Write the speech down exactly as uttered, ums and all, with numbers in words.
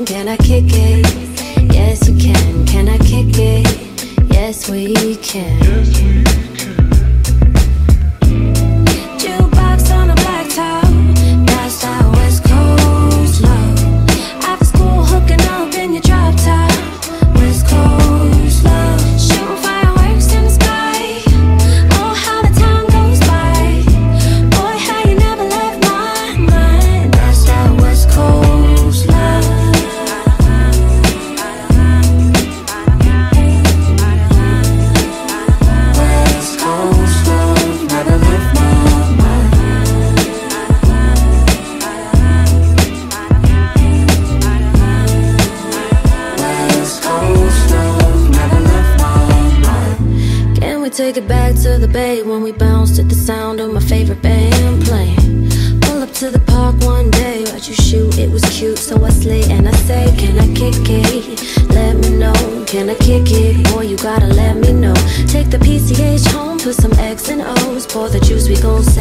Can I kick it? Yes, you can. Can I kick it? Yes, we can. Yes, we can. Jukebox on a black top, that's that West Coast love. After school, hooking up in your drop top, West Coast love. Shooting fireworks in the sky, oh how the time goes by. Boy, how you never left my mind. That's that West Coast love. West Coast love never left my mind. West Coast love never left my mind. Can we take it back to the bay when we bounced at the sound of my favorite band playing? Pull up to the park one day, watch you shoot, it was cute, so I slay and I say, can I kick it? Let me know, can I kick it? Boy, you gotta let me know. Take the P C H home, put some X and O's, pour the juice, we gon'